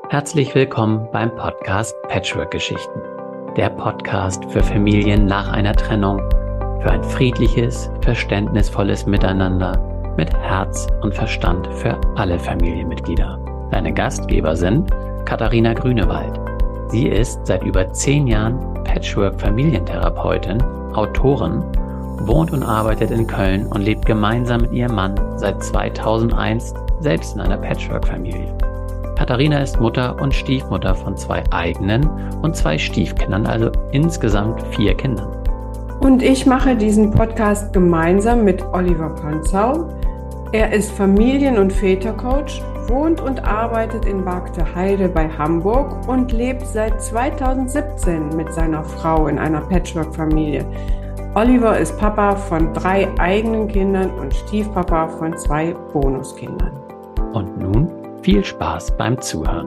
Herzlich willkommen beim Podcast Patchwork-Geschichten. Der Podcast für Familien nach einer Trennung, für ein friedliches, verständnisvolles Miteinander mit Herz und Verstand für alle Familienmitglieder. Deine Gastgeber sind Katharina Grünewald. Sie ist seit über 10 Jahren Patchwork-Familientherapeutin, Autorin, wohnt und arbeitet in Köln und lebt gemeinsam mit ihrem Mann seit 2001 selbst in einer Patchwork-Familie. Katharina ist Mutter und Stiefmutter von 2 eigenen und 2 Stiefkindern, also insgesamt 4 Kindern. Und ich mache diesen Podcast gemeinsam mit Oliver Panzau. Er ist Familien- und Vätercoach, wohnt und arbeitet in Bargteheide bei Hamburg und lebt seit 2017 mit seiner Frau in einer Patchwork-Familie. Oliver ist Papa von 3 eigenen Kindern und Stiefpapa von 2 Bonuskindern. Und nun viel Spaß beim Zuhören.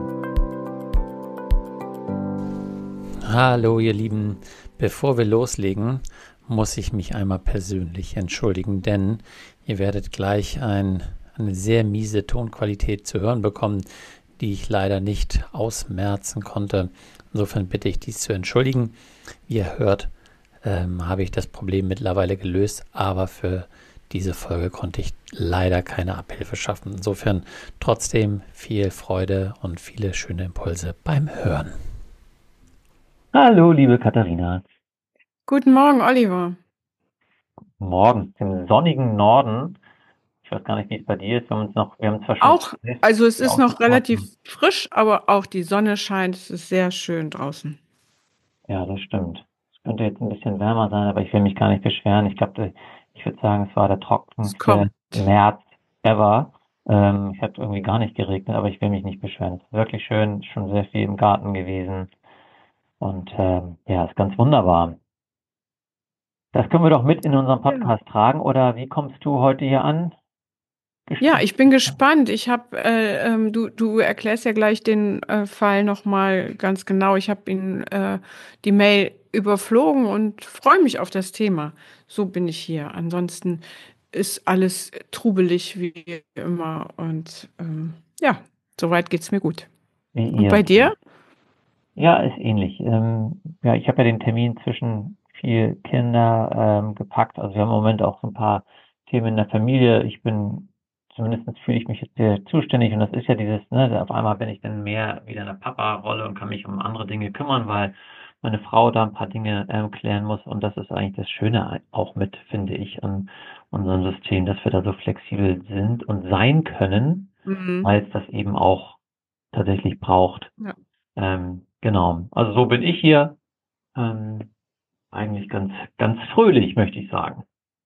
Hallo ihr Lieben, bevor wir loslegen, muss ich mich einmal persönlich entschuldigen, denn ihr werdet gleich eine sehr miese Tonqualität zu hören bekommen, die ich leider nicht ausmerzen konnte. Insofern bitte ich dies zu entschuldigen. Wie ihr hört, habe ich das Problem mittlerweile gelöst, aber für diese Folge konnte ich leider keine Abhilfe schaffen. Insofern trotzdem viel Freude und viele schöne Impulse beim Hören. Hallo, liebe Katharina. Guten Morgen, Oliver. Morgen im sonnigen Norden. Ich weiß gar nicht, wie es bei dir ist. Wir haben zwar schon Auch, also es ist noch relativ frisch, aber auch die Sonne scheint. Es ist sehr schön draußen. Ja, das stimmt. Es könnte jetzt ein bisschen wärmer sein, aber ich will mich gar nicht beschweren. Ich glaube, ich würde sagen, es war der trockenste März ever. Es hat irgendwie gar nicht geregnet, aber ich will mich nicht beschweren. Es ist wirklich schön, schon sehr viel im Garten gewesen. Und ja, ist ganz wunderbar. Das können wir doch mit in unseren Podcast tragen, oder wie kommst du heute hier an? Ja, ich bin gespannt. Ich habe, du erklärst ja gleich den Fall nochmal ganz genau. Ich habe ihn die Mail überflogen und freue mich auf das Thema. So bin ich hier. Ansonsten ist alles trubelig wie immer und ja, soweit geht's mir gut. Und bei dir? Ja, ist ähnlich. Ja, ich habe ja den Termin zwischen 4 Kinder gepackt. Also wir haben im Moment auch so ein paar Themen in der Familie. Zumindest fühle ich mich jetzt sehr zuständig, und das ist ja dieses, ne, auf einmal bin ich dann mehr wieder in der Papa-Rolle und kann mich um andere Dinge kümmern, weil meine Frau da ein paar Dinge klären muss, und das ist eigentlich das Schöne auch mit, finde ich, an unserem System, dass wir da so flexibel sind und sein können, weil es das eben auch tatsächlich braucht. Ja. Genau, also so bin ich hier, eigentlich ganz, ganz fröhlich, möchte ich sagen.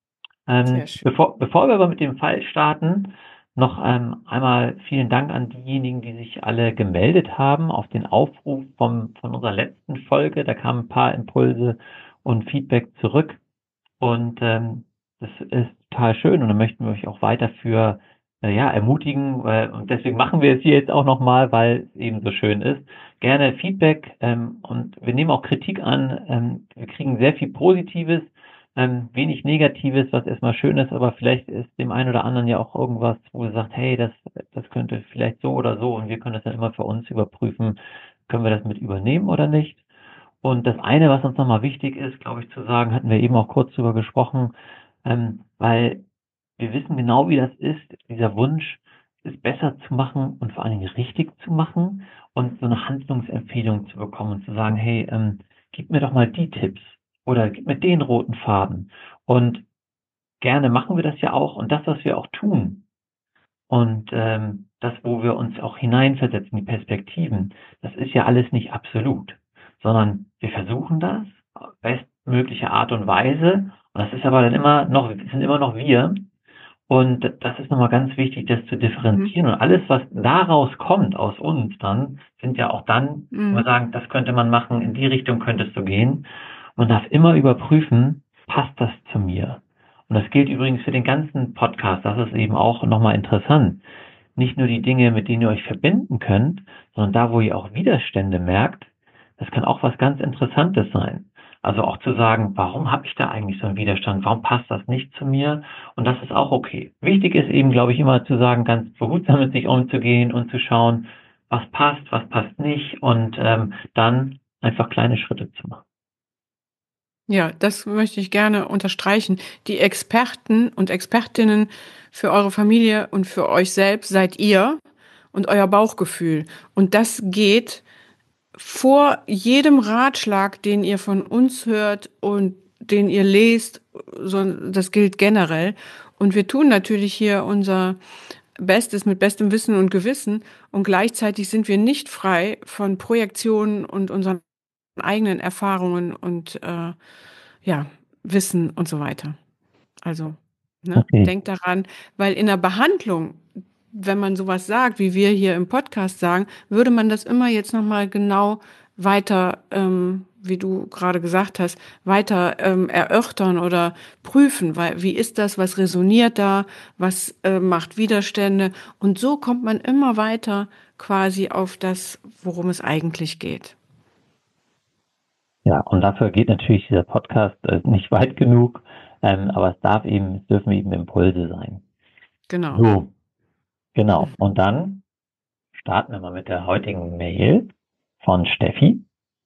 Bevor wir aber mit dem Fall starten, noch einmal vielen Dank an diejenigen, die sich alle gemeldet haben auf den Aufruf von unserer letzten Folge. Da kamen ein paar Impulse und Feedback zurück, und das ist total schön, und da möchten wir euch auch weiter für ermutigen, und deswegen machen wir es hier jetzt auch nochmal, weil es eben so schön ist. Gerne Feedback, und wir nehmen auch Kritik an. Wir kriegen sehr viel Positives, wenig Negatives, was erstmal schön ist, aber vielleicht ist dem einen oder anderen ja auch irgendwas, wo er sagt, hey, das könnte vielleicht so oder so, und wir können das dann immer für uns überprüfen, können wir das mit übernehmen oder nicht. Und das eine, was uns nochmal wichtig ist, glaube ich, zu sagen, hatten wir eben auch kurz drüber gesprochen, weil wir wissen genau, wie das ist, dieser Wunsch, es besser zu machen und vor allen Dingen richtig zu machen und so eine Handlungsempfehlung zu bekommen und zu sagen, hey, gib mir doch mal die Tipps oder gib mir den roten Faden. Und gerne machen wir das ja auch, und das, was wir auch tun, und das, wo wir uns auch hineinversetzen, die Perspektiven, das ist ja alles nicht absolut, sondern wir versuchen das auf bestmögliche Art und Weise, und das ist aber dann sind immer noch wir. Und das ist nochmal ganz wichtig, das zu differenzieren. Und alles, was daraus kommt, aus uns dann, sind ja auch dann, wo wir sagen, das könnte man machen, in die Richtung könntest du gehen. Man darf immer überprüfen, passt das zu mir? Und das gilt übrigens für den ganzen Podcast. Das ist eben auch nochmal interessant. Nicht nur die Dinge, mit denen ihr euch verbinden könnt, sondern da, wo ihr auch Widerstände merkt, das kann auch was ganz Interessantes sein. Also auch zu sagen, warum habe ich da eigentlich so einen Widerstand? Warum passt das nicht zu mir? Und das ist auch okay. Wichtig ist eben, glaube ich, immer zu sagen, ganz behutsam mit sich umzugehen und zu schauen, was passt nicht und dann einfach kleine Schritte zu machen. Ja, das möchte ich gerne unterstreichen. Die Experten und Expertinnen für eure Familie und für euch selbst seid ihr und euer Bauchgefühl. Und das geht vor jedem Ratschlag, den ihr von uns hört und den ihr lest. Das gilt generell. Und wir tun natürlich hier unser Bestes mit bestem Wissen und Gewissen. Und gleichzeitig sind wir nicht frei von Projektionen und unseren eigenen Erfahrungen und ja, Wissen und so weiter. Also, ne, Okay. denkt daran, weil in der Behandlung, wenn man sowas sagt, wie wir hier im Podcast sagen, würde man das immer jetzt nochmal genau weiter, wie du gerade gesagt hast, weiter erörtern oder prüfen, weil wie ist das, was resoniert da, was macht Widerstände und so kommt man immer weiter quasi auf das, worum es eigentlich geht. Ja, und dafür geht natürlich dieser Podcast nicht weit genug, aber es dürfen eben Impulse sein. Genau. So, genau. Und dann starten wir mal mit der heutigen Mail von Steffi.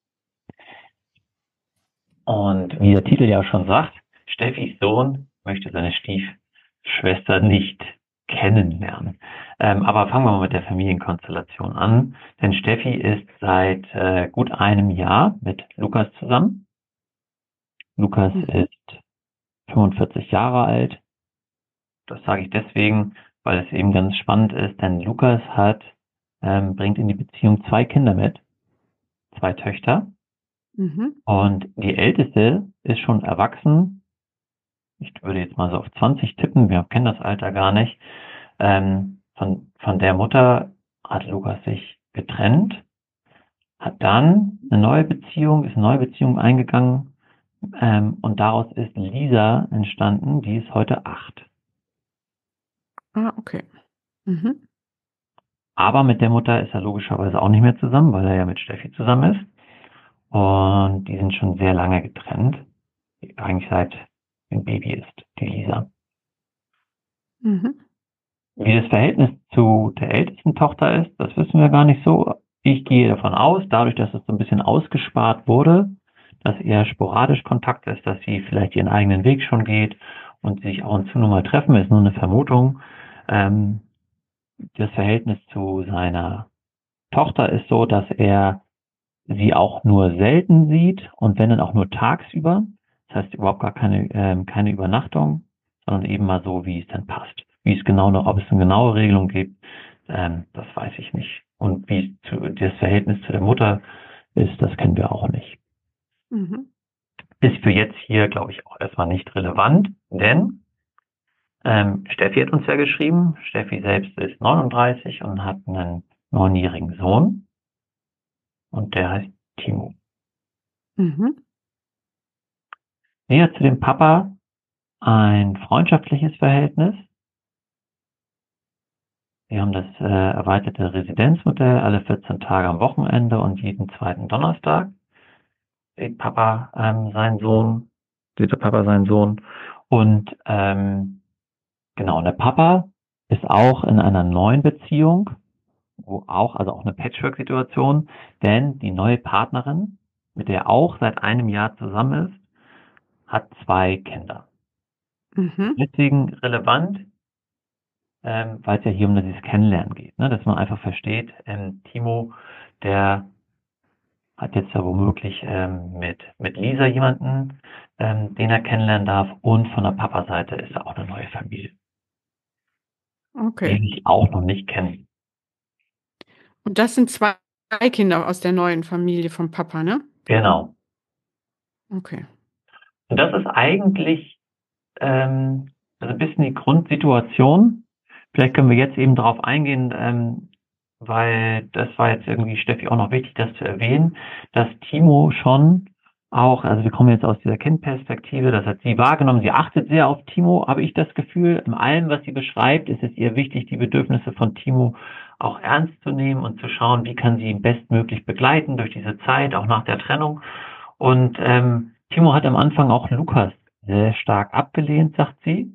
Und wie der Titel ja schon sagt, Steffis Sohn möchte seine Stiefschwester nicht kennenlernen. Aber fangen wir mal mit der Familienkonstellation an. Denn Steffi ist seit gut einem Jahr mit Lukas zusammen. Lukas ist 45 Jahre alt. Das sage ich deswegen, weil es eben ganz spannend ist, denn Lukas bringt in die Beziehung 2 Kinder mit, 2 Töchter. Und die älteste ist schon erwachsen. Ich würde jetzt mal so auf 20 tippen, wir kennen das Alter gar nicht. Von der Mutter hat Lukas sich getrennt, hat dann ist eine neue Beziehung eingegangen und daraus ist Lisa entstanden, die ist heute 8. Ah, okay. Aber mit der Mutter ist er logischerweise auch nicht mehr zusammen, weil er ja mit Steffi zusammen ist. Und die sind schon sehr lange getrennt. Eigentlich seit ein Baby ist, die Lisa. Wie das Verhältnis zu der ältesten Tochter ist, das wissen wir gar nicht so. Ich gehe davon aus, dadurch, dass es so ein bisschen ausgespart wurde, dass eher sporadisch Kontakt ist, dass sie vielleicht ihren eigenen Weg schon geht und sich ab und zu nur mal treffen, ist nur eine Vermutung. Das Verhältnis zu seiner Tochter ist so, dass er sie auch nur selten sieht und wenn dann auch nur tagsüber. Das heißt überhaupt gar keine Übernachtung, sondern eben mal so, wie es dann passt. Wie es genau noch, ob es eine genaue Regelung gibt, das weiß ich nicht. Und wie das Verhältnis zu der Mutter ist, das kennen wir auch nicht. Ist für jetzt hier, glaube ich, auch erstmal nicht relevant, denn Steffi hat uns ja geschrieben, Steffi selbst ist 39 und hat einen 9-jährigen Sohn und der heißt Timo. Sie hat zu dem Papa ein freundschaftliches Verhältnis. Wir haben das erweiterte Residenzmodell, alle 14 Tage am Wochenende und jeden zweiten Donnerstag sieht der Papa seinen Sohn. Und genau, und der Papa ist auch in einer neuen Beziehung, also auch eine Patchwork-Situation, denn die neue Partnerin, mit der er auch seit einem Jahr zusammen ist, hat 2 Kinder. Deswegen relevant, weil es ja hier um dieses Kennenlernen geht, ne? Dass man einfach versteht, Timo, der hat jetzt ja womöglich mit Lisa jemanden, den er kennenlernen darf und von der Papa-Seite ist er auch eine neue Familie. Okay. Die ich auch noch nicht kenne. Und das sind 2 Kinder aus der neuen Familie vom Papa, ne? Genau. Okay. Und das ist eigentlich also ein bisschen die Grundsituation. Vielleicht können wir jetzt eben darauf eingehen, weil das war jetzt irgendwie Steffi auch noch wichtig, das zu erwähnen, dass Timo schon auch, also wir kommen jetzt aus dieser Kindperspektive, das hat sie wahrgenommen, sie achtet sehr auf Timo, habe ich das Gefühl, in allem, was sie beschreibt, ist es ihr wichtig, die Bedürfnisse von Timo auch ernst zu nehmen und zu schauen, wie kann sie ihn bestmöglich begleiten durch diese Zeit, auch nach der Trennung. Und Timo hat am Anfang auch Lukas sehr stark abgelehnt, sagt sie.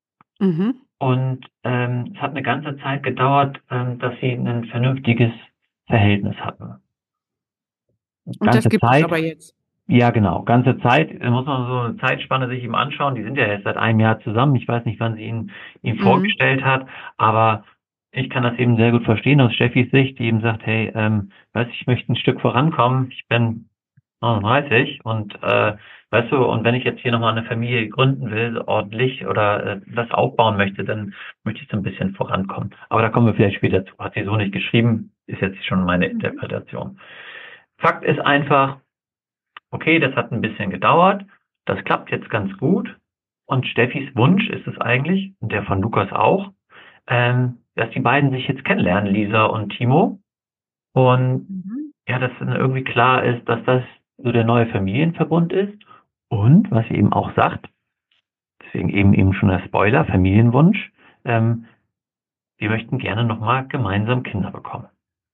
Und es hat eine ganze Zeit gedauert, dass sie ein vernünftiges Verhältnis hatten. Und das gibt es aber jetzt. Ja, genau. Ganze Zeit, muss man so eine Zeitspanne sich eben anschauen. Die sind ja erst seit einem Jahr zusammen. Ich weiß nicht, wann sie ihn vorgestellt hat, aber ich kann das eben sehr gut verstehen aus Steffis Sicht, die eben sagt, hey, ich möchte ein Stück vorankommen. Ich bin 39 und weißt du, und wenn ich jetzt hier nochmal eine Familie gründen will, so ordentlich oder das aufbauen möchte, dann möchte ich so ein bisschen vorankommen. Aber da kommen wir vielleicht später zu. Hat sie so nicht geschrieben, ist jetzt schon meine Interpretation. Fakt ist einfach, okay, das hat ein bisschen gedauert, das klappt jetzt ganz gut und Steffis Wunsch ist es eigentlich, und der von Lukas auch, dass die beiden sich jetzt kennenlernen, Lisa und Timo. Und ja, dass dann irgendwie klar ist, dass das so der neue Familienverbund ist. Und, was sie eben auch sagt, deswegen eben schon der Spoiler, Familienwunsch, wir möchten gerne nochmal gemeinsam Kinder bekommen.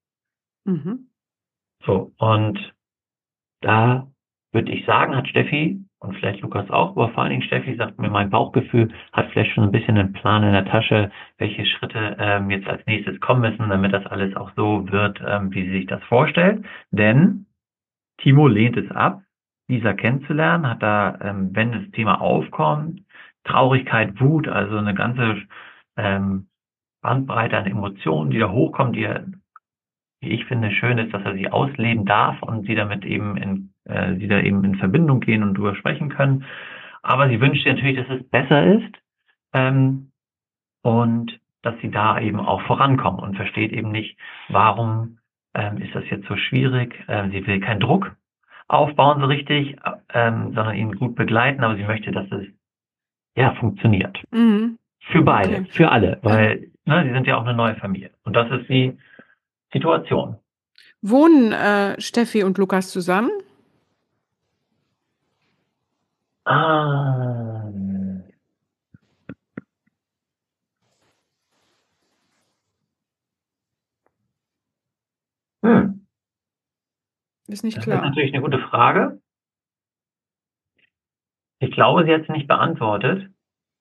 So, und da würde ich sagen, hat Steffi und vielleicht Lukas auch, aber vor allen Dingen Steffi sagt mir, mein Bauchgefühl hat vielleicht schon ein bisschen einen Plan in der Tasche, welche Schritte jetzt als nächstes kommen müssen, damit das alles auch so wird, wie sie sich das vorstellt. Denn Timo lehnt es ab, Lisa kennenzulernen, hat da, wenn das Thema aufkommt, Traurigkeit, Wut, also eine ganze Bandbreite an Emotionen, die da hochkommt, die ich finde schön ist, dass er sie ausleben darf und sie damit eben sie da eben in Verbindung gehen und drüber sprechen können. Aber sie wünscht sich natürlich, dass es besser ist und dass sie da eben auch vorankommen und versteht eben nicht, warum ist das jetzt so schwierig. Sie will keinen Druck aufbauen so richtig, sondern ihn gut begleiten, aber sie möchte, dass es ja funktioniert. Für beide, für alle, weil sie sind ja auch eine neue Familie. Und das ist die Situation. Wohnen Steffi und Lukas zusammen? Ist nicht klar. Das ist natürlich eine gute Frage. Ich glaube, sie hat es nicht beantwortet.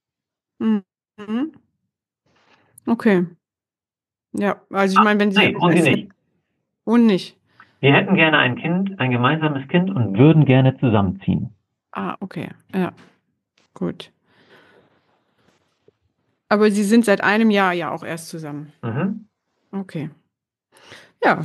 Okay. Ja, also ich meine, wenn sie... Nein, und sie nicht. Und nicht. Wir hätten gerne ein Kind, ein gemeinsames Kind und würden gerne zusammenziehen. Okay. Ja, gut. Aber sie sind seit einem Jahr ja auch erst zusammen. Okay. Ja.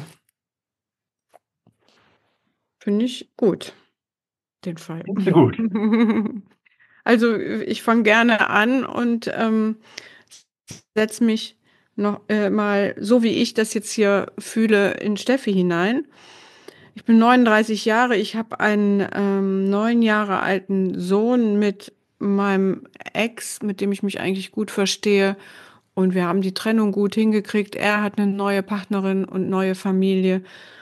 Finde ich gut, den Fall. Findest du gut? Also ich fange gerne an und setze mich noch mal, so wie ich das jetzt hier fühle, in Steffi hinein. Ich bin 39 Jahre, ich habe einen 9 Jahre alten Sohn mit meinem Ex, mit dem ich mich eigentlich gut verstehe. Und wir haben die Trennung gut hingekriegt. Er hat eine neue Partnerin und neue Familie.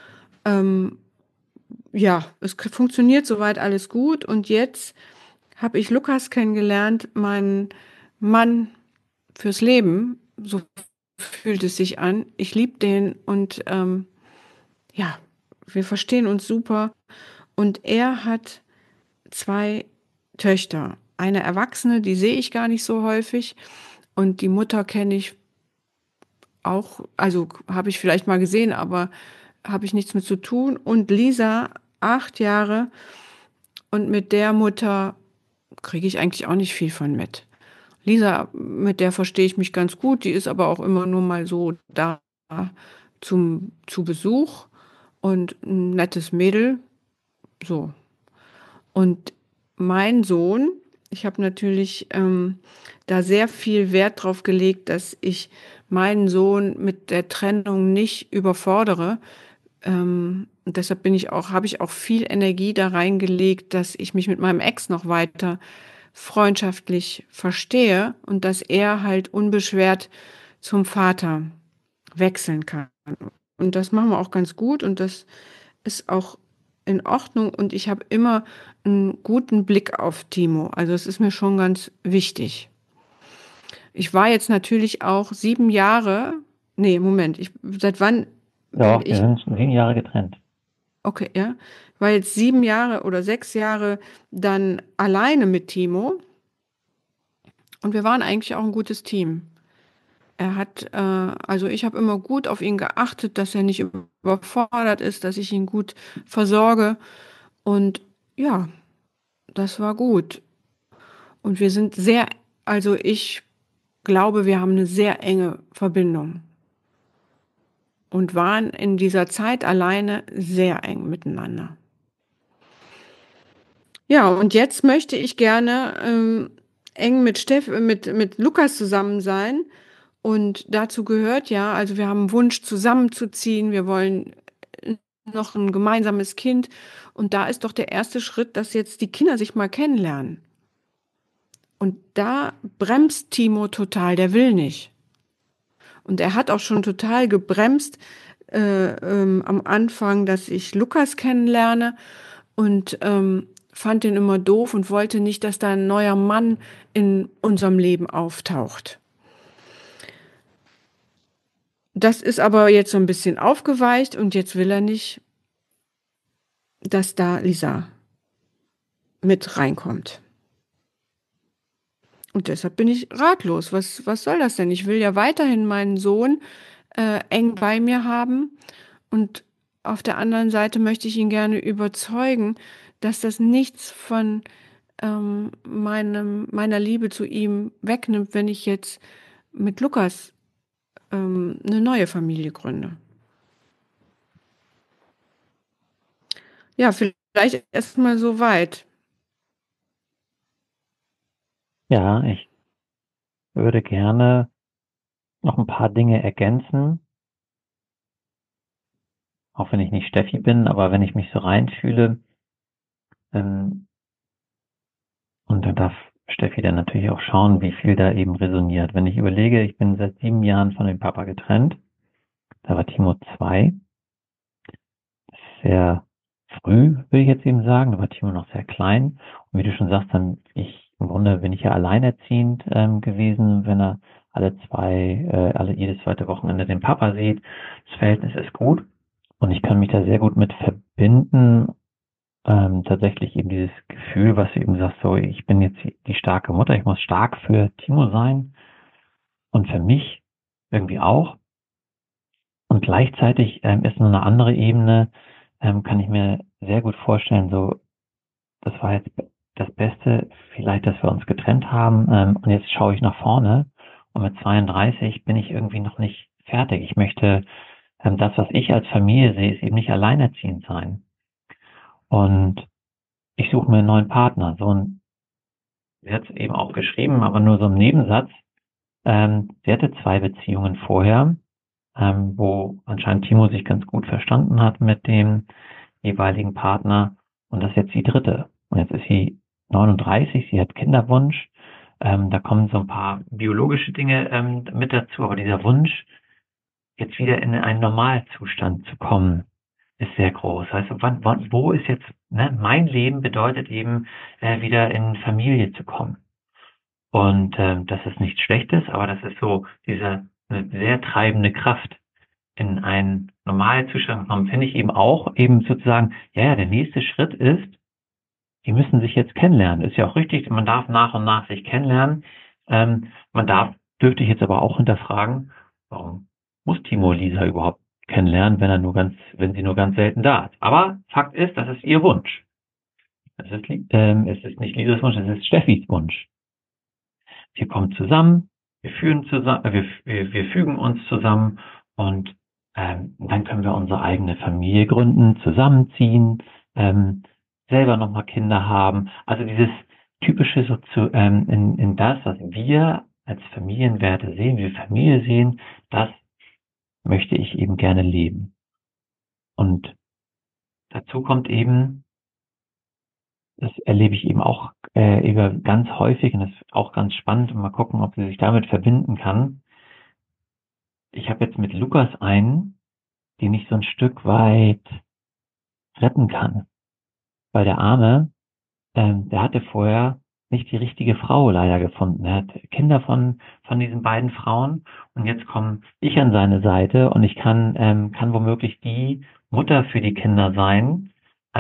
Ja, es funktioniert soweit alles gut. Und jetzt habe ich Lukas kennengelernt, meinen Mann fürs Leben. So fühlt es sich an. Ich liebe den und ja, wir verstehen uns super. Und er hat 2 Töchter. Eine Erwachsene, die sehe ich gar nicht so häufig. Und die Mutter kenne ich auch, also habe ich vielleicht mal gesehen, aber habe ich nichts mit zu tun. Und Lisa, 8 Jahre. Und mit der Mutter kriege ich eigentlich auch nicht viel von mit. Lisa, mit der verstehe ich mich ganz gut. Die ist aber auch immer nur mal so da zu Besuch. Und ein nettes Mädel. So. Und mein Sohn, ich habe natürlich da sehr viel Wert drauf gelegt, dass ich meinen Sohn mit der Trennung nicht überfordere. Und deshalb habe ich auch viel Energie da reingelegt, dass ich mich mit meinem Ex noch weiter freundschaftlich verstehe und dass er halt unbeschwert zum Vater wechseln kann. Und das machen wir auch ganz gut und das ist auch in Ordnung und ich habe immer einen guten Blick auf Timo. Also es ist mir schon ganz wichtig. Ich war jetzt natürlich auch 7 Jahre, seit wann? Ja, wir sind 7 Jahre getrennt. Okay, ja. Ich war jetzt 7 Jahre oder 6 Jahre dann alleine mit Timo und wir waren eigentlich auch ein gutes Team. Also ich habe immer gut auf ihn geachtet, dass er nicht überfordert ist, dass ich ihn gut versorge. Und ja, das war gut. Und also ich glaube, wir haben eine sehr enge Verbindung und waren in dieser Zeit alleine sehr eng miteinander. Ja, und jetzt möchte ich gerne eng mit Lukas zusammen sein. Und dazu gehört ja, also wir haben einen Wunsch zusammenzuziehen, wir wollen noch ein gemeinsames Kind. Und da ist doch der erste Schritt, dass jetzt die Kinder sich mal kennenlernen. Und da bremst Timo total, der will nicht. Und er hat auch schon total gebremst am Anfang, dass ich Lukas kennenlerne und fand den immer doof und wollte nicht, dass da ein neuer Mann in unserem Leben auftaucht. Das ist aber jetzt so ein bisschen aufgeweicht und jetzt will er nicht, dass da Lisa mit reinkommt. Und deshalb bin ich ratlos. Was soll das denn? Ich will ja weiterhin meinen Sohn eng bei mir haben und auf der anderen Seite möchte ich ihn gerne überzeugen, dass das nichts von meiner Liebe zu ihm wegnimmt, wenn ich jetzt mit Lukas eine neue Familie gründe. Ja, vielleicht erst mal so weit. Ja, ich würde gerne noch ein paar Dinge ergänzen, auch wenn ich nicht Steffi bin, aber wenn ich mich so reinfühle, und dann darf Steffi dann natürlich auch schauen, wie viel da eben resoniert. Wenn ich überlege, ich bin seit 7 Jahren von dem Papa getrennt, da war Timo 2, sehr früh, will ich jetzt eben sagen, da war Timo noch sehr klein. Und wie du schon sagst, im Grunde bin ich ja alleinerziehend gewesen, wenn er jedes zweite Wochenende den Papa sieht. Das Verhältnis ist gut und ich kann mich da sehr gut mit verbinden. Tatsächlich eben dieses Gefühl, was du eben sagst, so, ich bin jetzt die starke Mutter, ich muss stark für Timo sein und für mich irgendwie auch. Und gleichzeitig ist nur eine andere Ebene, kann ich mir sehr gut vorstellen, so, das war jetzt das Beste, vielleicht, dass wir uns getrennt haben, und jetzt schaue ich nach vorne und mit 32 bin ich irgendwie noch nicht fertig. Ich möchte, das, was ich als Familie sehe, ist eben nicht alleinerziehend sein. Und ich suche mir einen neuen Partner. Sie hat es eben auch geschrieben, aber nur so im Nebensatz. Sie hatte 2 Beziehungen vorher, wo anscheinend Timo sich ganz gut verstanden hat mit dem jeweiligen Partner und das ist jetzt die 3. Und jetzt ist sie 39, sie hat Kinderwunsch. Da kommen so ein paar biologische Dinge mit dazu, aber dieser Wunsch, jetzt wieder in einen Normalzustand zu kommen, ist sehr groß. Also wo ist jetzt, ne, mein Leben bedeutet eben, wieder in Familie zu kommen. Und das ist nichts Schlechtes, aber das ist so eine sehr treibende Kraft in einen normalen Zustand kommen, finde ich eben auch eben sozusagen, ja, der nächste Schritt ist, die müssen sich jetzt kennenlernen. Ist ja auch richtig, man darf nach und nach sich kennenlernen. Dürfte ich jetzt aber auch hinterfragen, warum muss Timo Lisa überhaupt kennenlernen, wenn sie nur ganz selten da ist. Aber Fakt ist, das ist ihr Wunsch. Es ist nicht Lisas Wunsch, es ist Steffis Wunsch. Wir kommen zusammen, wir fügen uns zusammen und dann können wir unsere eigene Familie gründen, zusammenziehen, selber nochmal Kinder haben. Also dieses typische in das, was wir als Familienwerte sehen, wie wir Familie sehen, das möchte ich eben gerne leben. Und dazu kommt eben, das erlebe ich eben auch ganz häufig und das ist auch ganz spannend. Und mal gucken, ob sie sich damit verbinden kann. Ich habe jetzt mit Lukas einen, den ich so ein Stück weit retten kann. Weil der Arme, der hatte vorher nicht die richtige Frau leider gefunden. Er hat Kinder von diesen beiden Frauen und jetzt komme ich an seine Seite und ich kann womöglich die Mutter für die Kinder sein,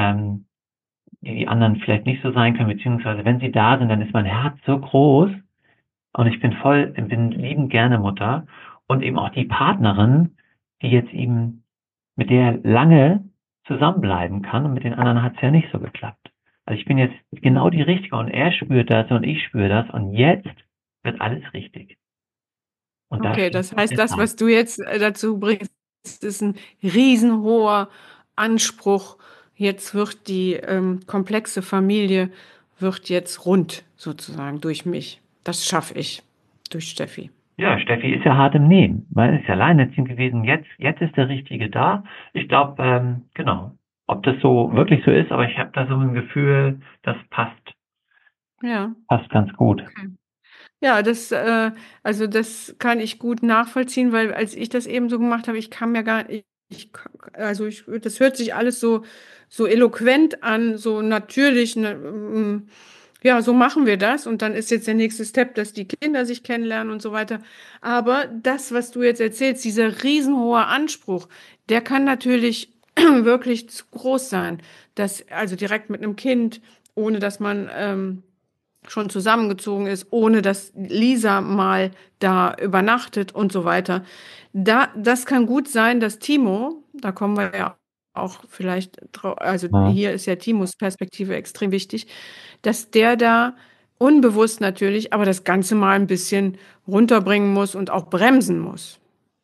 die anderen vielleicht nicht so sein können, beziehungsweise wenn sie da sind, dann ist mein Herz so groß und ich bin liebend gerne Mutter und eben auch die Partnerin, die jetzt eben, mit der er lange zusammenbleiben kann, und mit den anderen hat es ja nicht so geklappt. Also ich bin jetzt genau die Richtige und er spürt das und ich spüre das und jetzt wird alles richtig. Und da Okay, steht das heißt, das, Vertrauen. was du jetzt dazu bringst, ist ein riesenhoher Anspruch. Jetzt wird die komplexe Familie wird jetzt rund sozusagen durch mich. Das schaffe ich durch Steffi. Ja, Steffi ist ja hart im Nehmen, weil es ist ja alleinerziehend gewesen. Jetzt ist der Richtige da. Ich glaube, genau, ob das so wirklich so ist, aber ich habe da so ein Gefühl, das Ja, passt ganz gut. okay. Ja, also das kann ich gut nachvollziehen, weil als ich das eben so gemacht habe, ich kam ja gar nicht, das hört sich alles so eloquent an, so natürlich, ne, ja, so machen wir das und dann ist jetzt der nächste Step, dass die Kinder sich kennenlernen und so weiter. Aber das, was du jetzt erzählst, dieser riesenhohe Anspruch, der kann natürlich wirklich zu groß sein, also direkt mit einem Kind, ohne dass man schon zusammengezogen ist, ohne dass Lisa mal da übernachtet und so weiter. Das kann gut sein, dass Timo, da kommen wir ja auch vielleicht drauf, also Ja, hier ist ja Timos Perspektive extrem wichtig, dass der da unbewusst natürlich, aber das Ganze mal ein bisschen runterbringen muss und auch bremsen muss.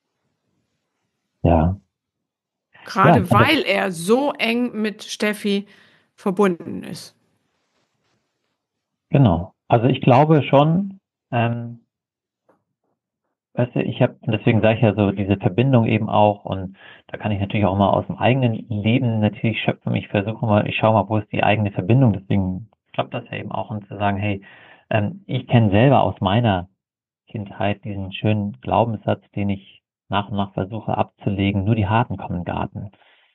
ja, ja, Gerade weil er so eng mit Steffi verbunden ist. genau. Also ich glaube schon, ähm, weißt du, deswegen sage ich ja so, diese Verbindung eben auch, und da kann ich natürlich auch mal aus dem eigenen Leben natürlich schöpfen. Ich schaue mal, wo ist die eigene Verbindung, deswegen klappt das ja eben auch, und zu sagen, hey, ich kenne selber aus meiner Kindheit diesen schönen Glaubenssatz, den ich nach und nach versuche abzulegen, nur die Harten kommen in den Garten.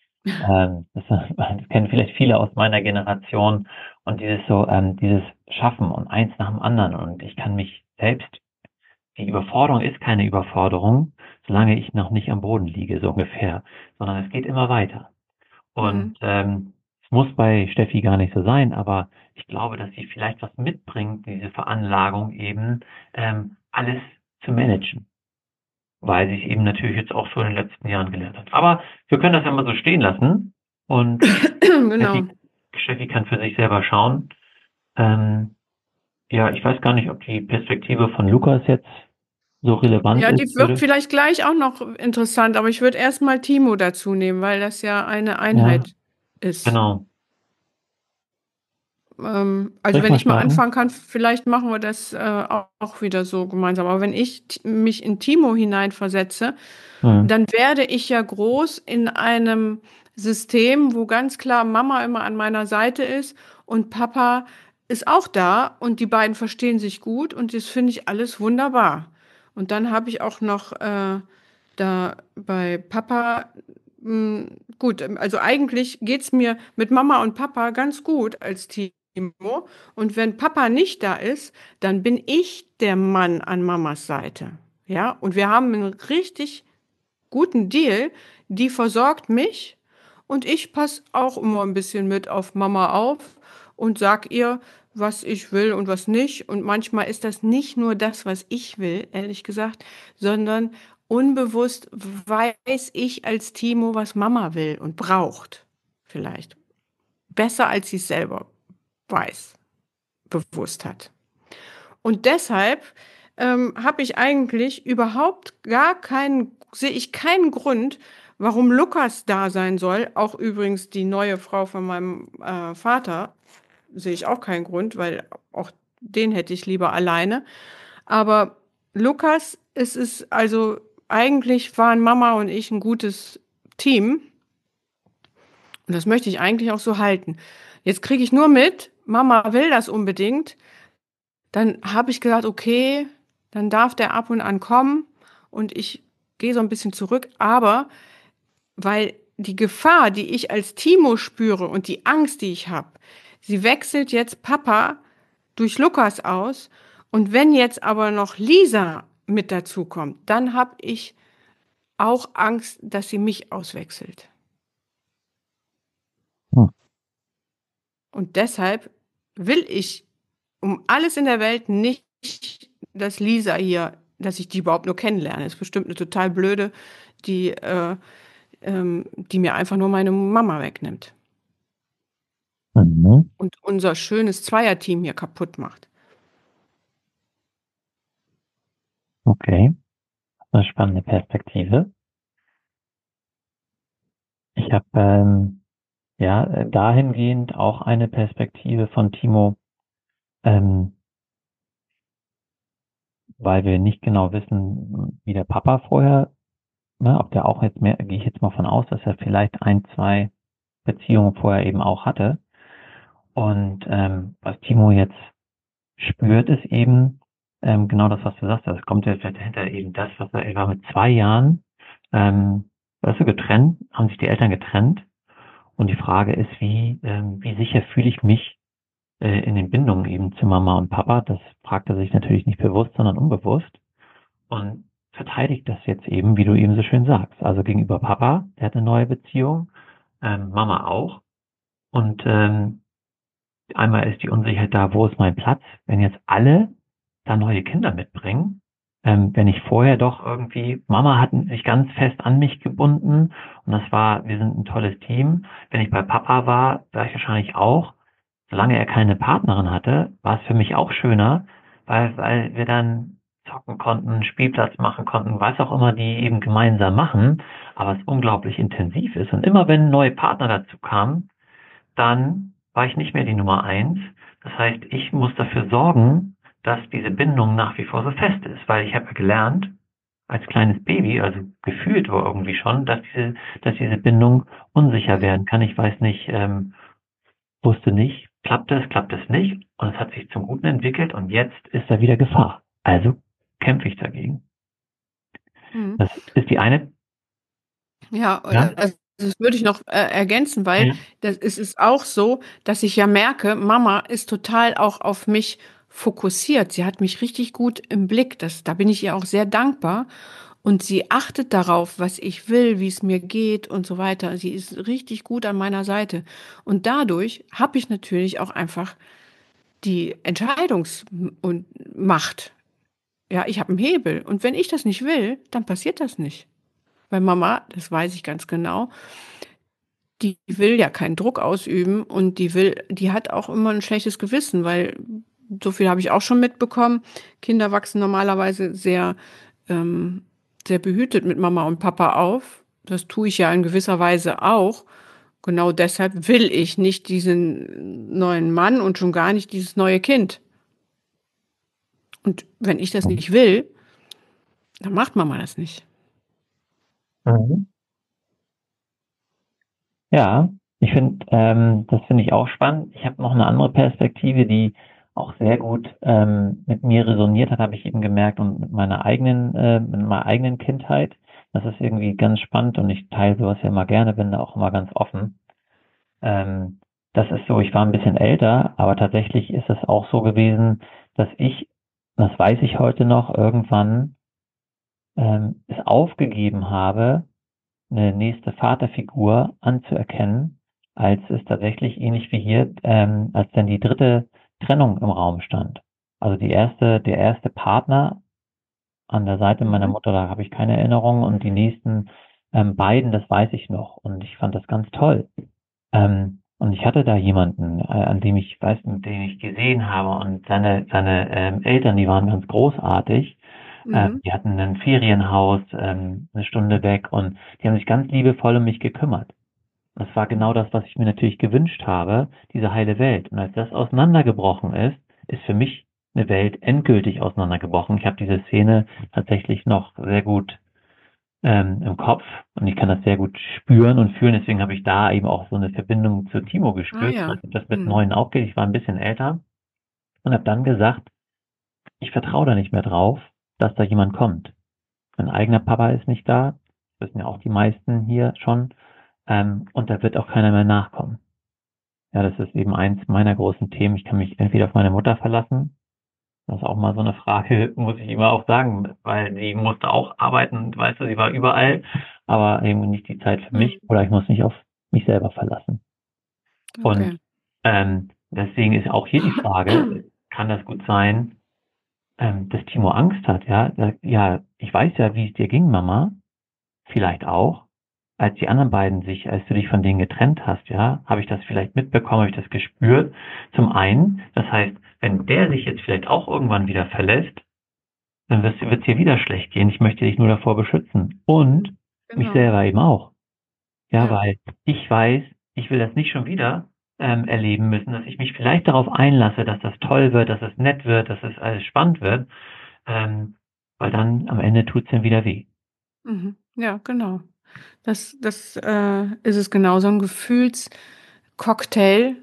Das kennen vielleicht viele aus meiner Generation, und dieses Schaffen und eins nach dem anderen, und ich kann mich selbst, die Überforderung ist keine Überforderung, solange ich noch nicht am Boden liege, so ungefähr, sondern es geht immer weiter. Und Hm. es muss bei Steffi gar nicht so sein, aber ich glaube, dass sie vielleicht was mitbringt, diese Veranlagung eben, alles zu managen, weil sie es eben natürlich jetzt auch so in den letzten Jahren gelernt hat. Aber wir können das ja mal so stehen lassen, und Genau. Steffi kann für sich selber schauen. Ähm, ja, ich weiß gar nicht, ob die Perspektive von Lukas jetzt so relevant Ja, die ist, wird würde. vielleicht gleich auch noch interessant, aber ich würde erstmal Timo dazu nehmen, weil das ja eine Ja, Einheit ist. genau. Soll Also ich wenn mal ich mal starten? anfangen kann, vielleicht machen wir das auch wieder so gemeinsam. Aber wenn ich mich in Timo hineinversetze, Hm. dann werde ich ja groß in einem System, wo ganz klar Mama immer an meiner Seite ist und Papa ist auch da und die beiden verstehen sich gut und das finde ich alles wunderbar. Und dann habe ich auch noch da bei Papa, gut, also eigentlich geht's mir mit Mama und Papa ganz gut als Team. Und wenn Papa nicht da ist, dann bin ich der Mann an Mamas Seite. Ja, und wir haben einen richtig guten Deal. Die versorgt mich und ich passe auch immer ein bisschen mit auf Mama auf und sag ihr, was ich will und was nicht. Und manchmal ist das nicht nur das, was ich will, ehrlich gesagt, sondern unbewusst weiß ich als Timo, was Mama will und braucht. Vielleicht. Besser als sie es selber weiß, bewusst hat. Und deshalb habe ich eigentlich überhaupt sehe ich keinen Grund, warum Lukas da sein soll. Auch übrigens die neue Frau von meinem Vater sehe ich auch keinen Grund, weil auch den hätte ich lieber alleine. Aber Lukas, es ist also eigentlich waren Mama und ich ein gutes Team. Und das möchte ich eigentlich auch so halten. Jetzt kriege ich nur mit, Mama will das unbedingt. Dann habe ich gesagt, okay, dann darf der ab und an kommen und ich gehe so ein bisschen zurück, aber weil die Gefahr, die ich als Timo spüre und die Angst, die ich habe, sie wechselt jetzt Papa durch Lukas aus und wenn jetzt aber noch Lisa mit dazu kommt, dann habe ich auch Angst, dass sie mich auswechselt. Hm. Und deshalb will ich um alles in der Welt nicht, dass Lisa hier dass ich die überhaupt nur kennenlerne. Ist bestimmt eine total blöde, die, die mir einfach nur meine Mama wegnimmt Mhm. und unser schönes Zweierteam hier kaputt macht. Okay, eine spannende Perspektive. Ich habe dahingehend auch eine Perspektive von Timo, ähm, weil wir nicht genau wissen, wie der Papa vorher, ne, ob der auch jetzt mehr, gehe ich jetzt mal von aus, dass er vielleicht 1, 2 Beziehungen vorher eben auch hatte. Und was Timo jetzt spürt, ist eben genau das, was du sagst. Es kommt ja vielleicht dahinter eben das, was er war mit 2 Jahren, weißt du, getrennt, haben sich die Eltern getrennt. Und die Frage ist, wie sicher fühle ich mich in den Bindungen eben zu Mama und Papa? Das fragt er sich natürlich nicht bewusst, sondern unbewusst. Und verteidigt das jetzt eben, wie du eben so schön sagst. Also gegenüber Papa, der hat eine neue Beziehung, Mama auch. Und einmal ist die Unsicherheit da, wo ist mein Platz? Wenn jetzt alle da neue Kinder mitbringen, wenn ich vorher doch irgendwie, Mama hat sich ganz fest an mich gebunden und wir sind ein tolles Team. Wenn ich bei Papa war ich wahrscheinlich auch, solange er keine Partnerin hatte, war es für mich auch schöner, weil wir dann zocken konnten, Spielplatz machen konnten, was auch immer die eben gemeinsam machen, aber es unglaublich intensiv ist. Und immer wenn neue Partner dazu kamen, dann war ich nicht mehr die Nummer 1. Das heißt, ich muss dafür sorgen, dass diese Bindung nach wie vor so fest ist, weil ich habe ja gelernt, als kleines Baby, also gefühlt war irgendwie schon, dass diese Bindung unsicher werden kann. Ich weiß nicht, wusste nicht, klappt es nicht, und es hat sich zum Guten entwickelt und jetzt ist da wieder Gefahr. Also kämpfe ich dagegen. Mhm. Das ist die eine. Ja, Ja, also das würde ich noch ergänzen, weil ja. es ist auch so, dass ich ja merke, Mama ist total auch auf mich fokussiert. Sie hat mich richtig gut im Blick. Da bin ich ihr auch sehr dankbar. Und sie achtet darauf, was ich will, wie es mir geht und so weiter. Sie ist richtig gut an meiner Seite. Und dadurch habe ich natürlich auch einfach die Entscheidungsmacht. Ja, ich habe einen Hebel. Und wenn ich das nicht will, dann passiert das nicht. Weil Mama, das weiß ich ganz genau, die will ja keinen Druck ausüben und die hat auch immer ein schlechtes Gewissen, weil so viel habe ich auch schon mitbekommen. Kinder wachsen normalerweise ähm, sehr behütet mit Mama und Papa auf. Das tue ich ja in gewisser Weise auch. Genau deshalb will ich nicht diesen neuen Mann und schon gar nicht dieses neue Kind. Und wenn ich das nicht will, dann macht Mama das nicht. Mhm. Ja, das finde ich auch spannend. Ich habe noch eine andere Perspektive, die auch sehr gut mit mir resoniert hat, habe ich eben gemerkt, und mit meiner eigenen Kindheit. Das ist irgendwie ganz spannend und ich teile sowas ja immer gerne, bin da auch immer ganz offen. Ähm, Das ist so, ich war ein bisschen älter, aber tatsächlich ist es auch so gewesen, dass das weiß ich heute noch, irgendwann es aufgegeben habe, eine nächste Vaterfigur anzuerkennen, als es tatsächlich ähnlich wie hier, als dann die dritte Trennung im Raum stand. Also der erste Partner an der Seite meiner Mhm. Mutter, da habe ich keine Erinnerung, und die nächsten beiden, das weiß ich noch, und ich fand das ganz toll. Und ich hatte da jemanden, mit dem ich gesehen habe, und seine Eltern, die waren ganz großartig. Mhm. Die hatten ein Ferienhaus, eine Stunde weg, und die haben sich ganz liebevoll um mich gekümmert. Das war genau das, was ich mir natürlich gewünscht habe, diese heile Welt. Und als das auseinandergebrochen ist, ist für mich eine Welt endgültig auseinandergebrochen. Ich habe diese Szene tatsächlich noch sehr gut im Kopf, und ich kann das sehr gut spüren und fühlen. Deswegen habe ich da eben auch so eine Verbindung zu Timo Ah gespürt, ja. als das mit Mhm. 9 aufgeht. Ich war ein bisschen älter und habe dann gesagt, ich vertraue da nicht mehr drauf, dass da jemand kommt. Mein eigener Papa ist nicht da, das wissen ja auch die meisten hier schon, und da wird auch keiner mehr nachkommen. Ja, das ist eben eins meiner großen Themen. Ich kann mich entweder auf meine Mutter verlassen. Das ist auch mal so eine Frage, muss ich immer auch sagen, weil sie musste auch arbeiten, weißt du, sie war überall, aber eben nicht die Zeit für mich, Mhm. oder ich muss mich auf mich selber verlassen. Und Okay. deswegen ist auch hier die Frage, kann das gut sein, dass Timo Angst hat, ja, sagt, ja, ich weiß ja, wie es dir ging, Mama, vielleicht auch, als die anderen beiden als du dich von denen getrennt hast, ja, habe ich das vielleicht mitbekommen, habe ich das gespürt. Zum einen, das heißt, wenn der sich jetzt vielleicht auch irgendwann wieder verlässt, dann wird es dir wieder schlecht gehen. Ich möchte dich nur davor beschützen. Und mich Genau. selber eben auch. Ja, Ja. weil ich weiß, ich will das nicht schon wieder erleben müssen, dass ich mich vielleicht darauf einlasse, dass das toll wird, dass es nett wird, dass es alles spannend wird, weil dann am Ende tut es dann wieder weh. Mhm. Ja, genau. Das ist es genau, so ein Gefühlscocktail,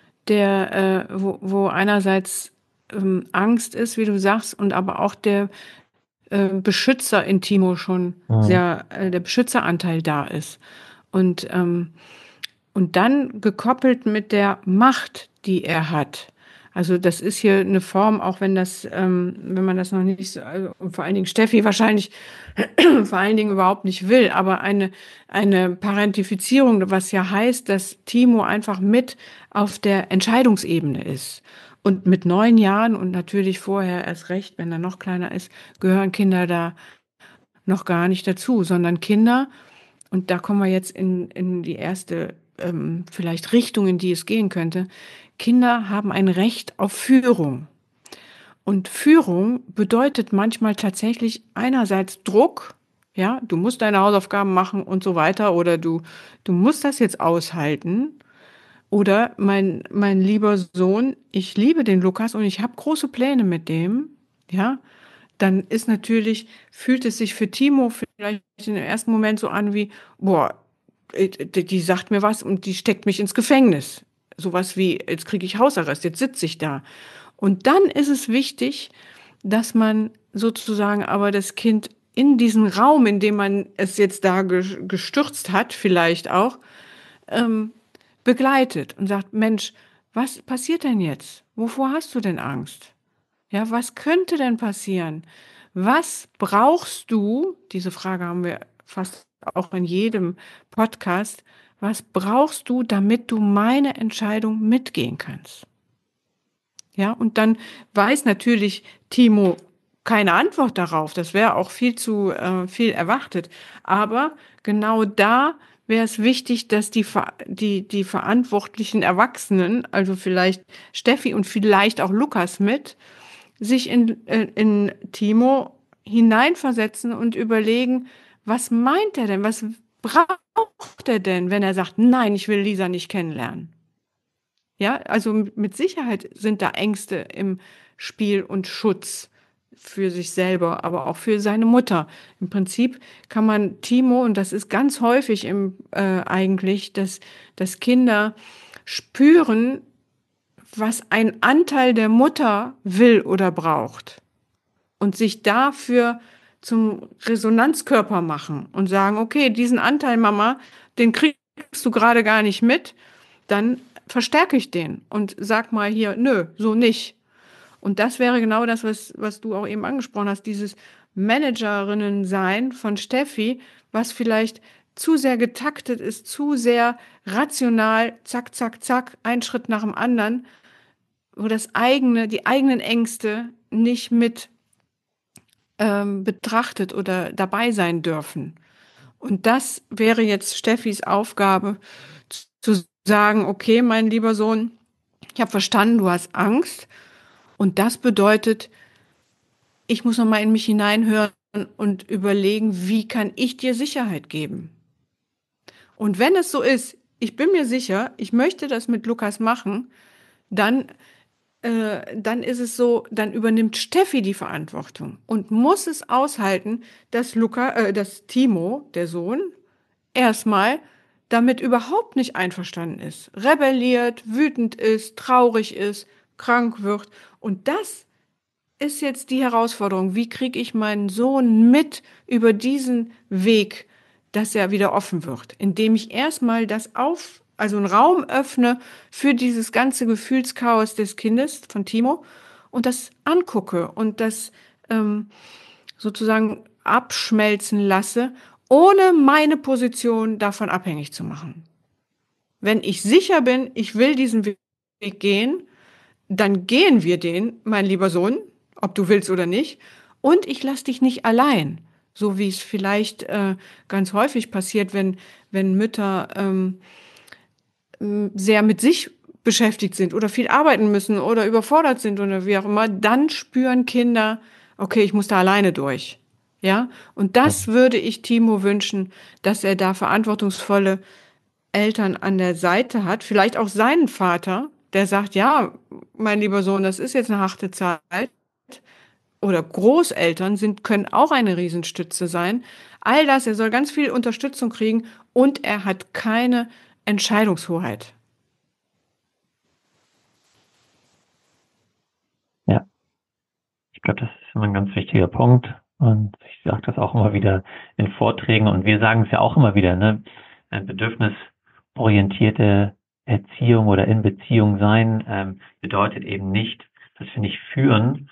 wo einerseits Angst ist, wie du sagst, und aber auch der Beschützer in Timo schon Mhm. sehr, der Beschützeranteil da ist. Und, ähm, und dann gekoppelt mit der Macht, die er hat. Also das ist hier eine Form, auch wenn man das noch nicht, und vor allen Dingen Steffi wahrscheinlich vor allen Dingen überhaupt nicht will, aber eine Parentifizierung, was ja heißt, dass Timo einfach mit auf der Entscheidungsebene ist. Und mit 9 Jahren und natürlich vorher erst recht, wenn er noch kleiner ist, gehören Kinder da noch gar nicht dazu, sondern Kinder, und da kommen wir jetzt in die erste vielleicht Richtung, in die es gehen könnte. Kinder haben ein Recht auf Führung. Und Führung bedeutet manchmal tatsächlich einerseits Druck, ja, du musst deine Hausaufgaben machen und so weiter, oder du musst das jetzt aushalten. Oder mein lieber Sohn, ich liebe den Lukas und ich habe große Pläne mit dem, ja, dann ist natürlich, fühlt es sich für Timo vielleicht im ersten Moment so an wie, boah, die sagt mir was und die steckt mich ins Gefängnis. Sowas wie, jetzt kriege ich Hausarrest, jetzt sitze ich da. Und dann ist es wichtig, dass man sozusagen aber das Kind in diesen Raum, in dem man es jetzt da gestürzt hat, vielleicht auch, ähm, begleitet und sagt, Mensch, was passiert denn jetzt? Wovor hast du denn Angst? Ja, was könnte denn passieren? Was brauchst du? Diese Frage haben wir fast auch in jedem Podcast. Was brauchst du, damit du meine Entscheidung mitgehen kannst? Ja, und dann weiß natürlich Timo keine Antwort darauf. Das wäre auch viel zu viel erwartet. Aber genau da wäre es wichtig, dass die verantwortlichen Erwachsenen, also vielleicht Steffi und vielleicht auch Lukas mit, sich in Timo hineinversetzen und überlegen, was meint er denn? Was braucht er denn, wenn er sagt, nein, ich will Lisa nicht kennenlernen? Ja, also mit Sicherheit sind da Ängste im Spiel und Schutz für sich selber, aber auch für seine Mutter. Im Prinzip kann man Timo, und das ist ganz häufig eigentlich, dass Kinder spüren, was ein Anteil der Mutter will oder braucht und sich dafür zum Resonanzkörper machen und sagen, okay, diesen Anteil, Mama, den kriegst du gerade gar nicht mit, dann verstärke ich den und sag mal hier, nö, so nicht. Und das wäre genau das, was du auch eben angesprochen hast, dieses Managerinnen-Sein von Steffi, was vielleicht zu sehr getaktet ist, zu sehr rational, zack, zack, zack, ein Schritt nach dem anderen, wo die eigenen Ängste nicht mit betrachtet oder dabei sein dürfen. Und das wäre jetzt Steffis Aufgabe, zu sagen, okay, mein lieber Sohn, ich habe verstanden, du hast Angst. Und das bedeutet, ich muss noch mal in mich hineinhören und überlegen, wie kann ich dir Sicherheit geben? Und wenn es so ist, ich bin mir sicher, ich möchte das mit Lukas machen, dann dann ist es so, dann übernimmt Steffi die Verantwortung und muss es aushalten, dass Timo, der Sohn, erstmal damit überhaupt nicht einverstanden ist, rebelliert, wütend ist, traurig ist, krank wird. Und das ist jetzt die Herausforderung. Wie kriege ich meinen Sohn mit über diesen Weg, dass er wieder offen wird, indem ich erstmal also einen Raum öffne für dieses ganze Gefühlschaos des Kindes von Timo und das angucke und das sozusagen abschmelzen lasse, ohne meine Position davon abhängig zu machen. Wenn ich sicher bin, ich will diesen Weg gehen, dann gehen wir den, mein lieber Sohn. ob du willst oder nicht. Und ich lasse dich nicht allein, so wie es vielleicht ganz häufig passiert, wenn Mütter sehr mit sich beschäftigt sind oder viel arbeiten müssen oder überfordert sind oder wie auch immer, dann spüren Kinder, okay, ich muss da alleine durch. Ja, und das würde ich Timo wünschen, dass er da verantwortungsvolle Eltern an der Seite hat, vielleicht auch seinen Vater, der sagt, ja, mein lieber Sohn, das ist jetzt eine harte Zeit. Oder Großeltern können auch eine Riesenstütze sein. All das, er soll ganz viel Unterstützung kriegen und er hat keine Entscheidungshoheit. Ja, ich glaube, das ist immer ein ganz wichtiger Punkt. Und ich sage das auch immer wieder in Vorträgen und wir sagen es ja auch immer wieder, ne? Ein bedürfnisorientierte Erziehung oder in Beziehung sein bedeutet eben nicht, dass wir nicht führen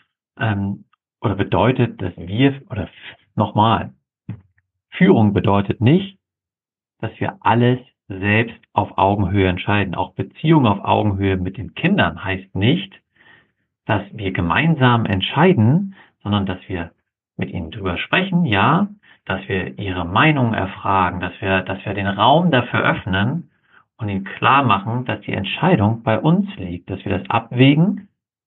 oder bedeutet, dass oder nochmal, Führung bedeutet nicht, dass wir alles selbst auf Augenhöhe entscheiden. Auch Beziehung auf Augenhöhe mit den Kindern heißt nicht, dass wir gemeinsam entscheiden, sondern dass wir mit ihnen drüber sprechen, ja, dass wir ihre Meinung erfragen, dass wir den Raum dafür öffnen und ihnen klar machen, dass die Entscheidung bei uns liegt, dass wir das abwägen,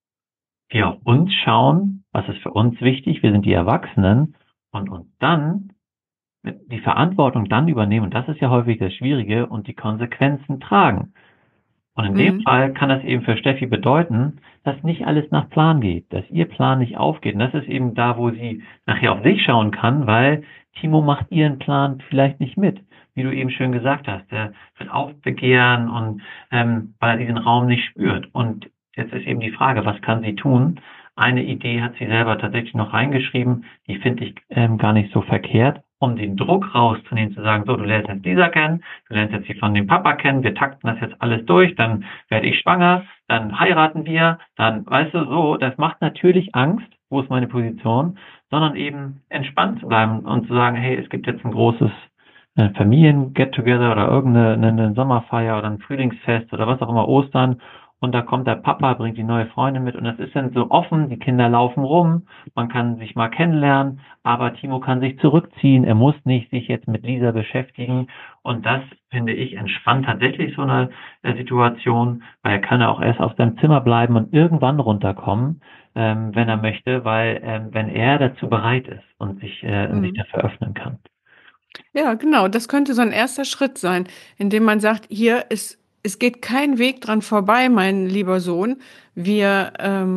wir auf uns schauen, was ist für uns wichtig, wir sind die Erwachsenen und dann die Verantwortung dann übernehmen, und das ist ja häufig das Schwierige, und die Konsequenzen tragen. Und in dem Fall kann das eben für Steffi bedeuten, dass nicht alles nach Plan geht, dass ihr Plan nicht aufgeht. Und das ist eben da, wo sie nachher auf sich schauen kann, weil Timo macht ihren Plan vielleicht nicht mit. Wie du eben schön gesagt hast, der wird aufbegehren und weil er diesen Raum nicht spürt. Und jetzt ist eben die Frage, was kann sie tun? Eine Idee hat sie selber tatsächlich noch reingeschrieben, die finde ich gar nicht so verkehrt, um den Druck rauszunehmen, zu sagen, so, du lernst jetzt Lisa kennen, du lernst jetzt die von dem Papa kennen, wir takten das jetzt alles durch, dann werde ich schwanger, dann heiraten wir, dann, weißt du, so, das macht natürlich Angst, wo ist meine Position, sondern eben entspannt zu bleiben und zu sagen, hey, es gibt jetzt ein großes Familien-Get-Together oder irgendeine Sommerfeier oder ein Frühlingsfest oder was auch immer, Ostern, und da kommt der Papa, bringt die neue Freundin mit und das ist dann so offen, die Kinder laufen rum, man kann sich mal kennenlernen, aber Timo kann sich zurückziehen, er muss nicht sich jetzt mit Lisa beschäftigen und das finde ich entspannt tatsächlich so eine Situation, weil er kann ja auch erst auf seinem Zimmer bleiben und irgendwann runterkommen, wenn er möchte, weil wenn er dazu bereit ist und sich dafür öffnen kann. Ja, genau, das könnte so ein erster Schritt sein, indem man sagt, es geht kein Weg dran vorbei, mein lieber Sohn. Wir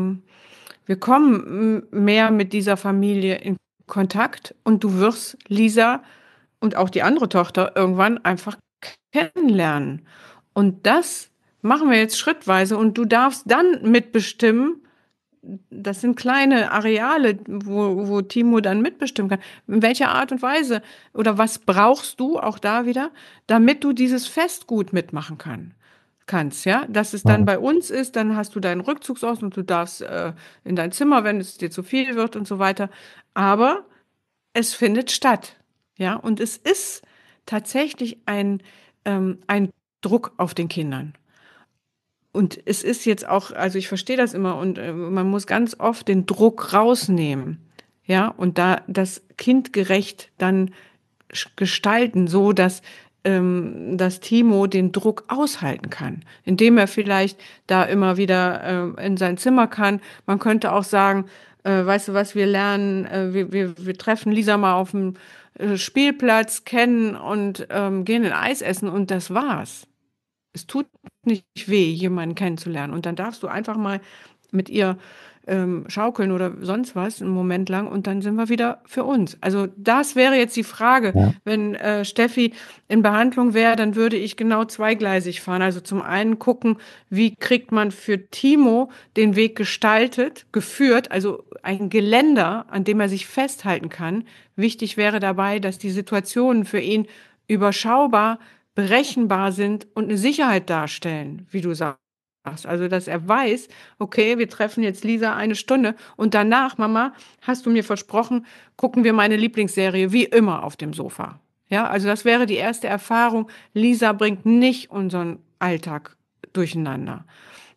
kommen mehr mit dieser Familie in Kontakt und du wirst Lisa und auch die andere Tochter irgendwann einfach kennenlernen. Und das machen wir jetzt schrittweise und du darfst dann mitbestimmen, das sind kleine Areale, wo Timo dann mitbestimmen kann. In welcher Art und Weise oder was brauchst du auch da wieder, damit du dieses Fest gut mitmachen kannst, ja? Dass es dann bei uns ist, dann hast du deinen Rückzugsort und du darfst in dein Zimmer, wenn es dir zu viel wird und so weiter. Aber es findet statt, ja? Und es ist tatsächlich ein Druck auf den Kindern. Und es ist jetzt auch, also ich verstehe das immer und man muss ganz oft den Druck rausnehmen, ja, und da das kindgerecht dann gestalten, so dass Timo den Druck aushalten kann, indem er vielleicht da immer wieder in sein Zimmer kann. Man könnte auch sagen, weißt du was, wir lernen, wir treffen Lisa mal auf dem Spielplatz kennen und gehen ein Eis essen und das war's. Es tut nicht weh, jemanden kennenzulernen. Und dann darfst du einfach mal mit ihr schaukeln oder sonst was einen Moment lang und dann sind wir wieder für uns. Also das wäre jetzt die Frage. Ja. Wenn Steffi in Behandlung wäre, dann würde ich genau zweigleisig fahren. Also zum einen gucken, wie kriegt man für Timo den Weg gestaltet, geführt, also ein Geländer, an dem er sich festhalten kann. Wichtig wäre dabei, dass die Situationen für ihn überschaubar berechenbar sind und eine Sicherheit darstellen, wie du sagst. Also, dass er weiß, okay, wir treffen jetzt Lisa eine Stunde und danach, Mama, hast du mir versprochen, gucken wir meine Lieblingsserie wie immer auf dem Sofa. Ja, also das wäre die erste Erfahrung. Lisa bringt nicht unseren Alltag durcheinander.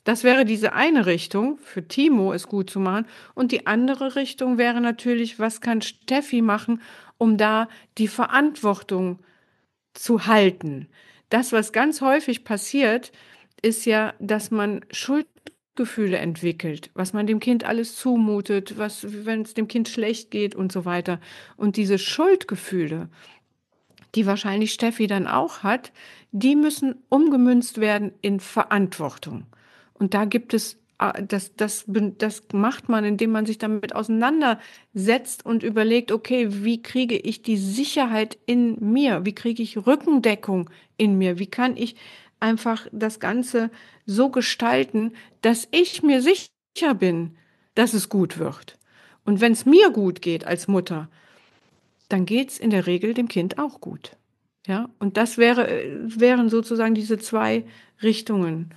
Das wäre diese eine Richtung, für Timo es gut zu machen. Und die andere Richtung wäre natürlich, was kann Steffi machen, um da die Verantwortung zu halten. Das, was ganz häufig passiert, ist ja, dass man Schuldgefühle entwickelt, was man dem Kind alles zumutet, wenn es dem Kind schlecht geht und so weiter. Und diese Schuldgefühle, die wahrscheinlich Steffi dann auch hat, die müssen umgemünzt werden in Verantwortung. Und da gibt es, das macht man, indem man sich damit auseinandersetzt und überlegt, okay, wie kriege ich die Sicherheit in mir? Wie kriege ich Rückendeckung in mir? Wie kann ich einfach das Ganze so gestalten, dass ich mir sicher bin, dass es gut wird? Und wenn es mir gut geht als Mutter, dann geht es in der Regel dem Kind auch gut. Ja, und das wären sozusagen diese zwei Richtungen.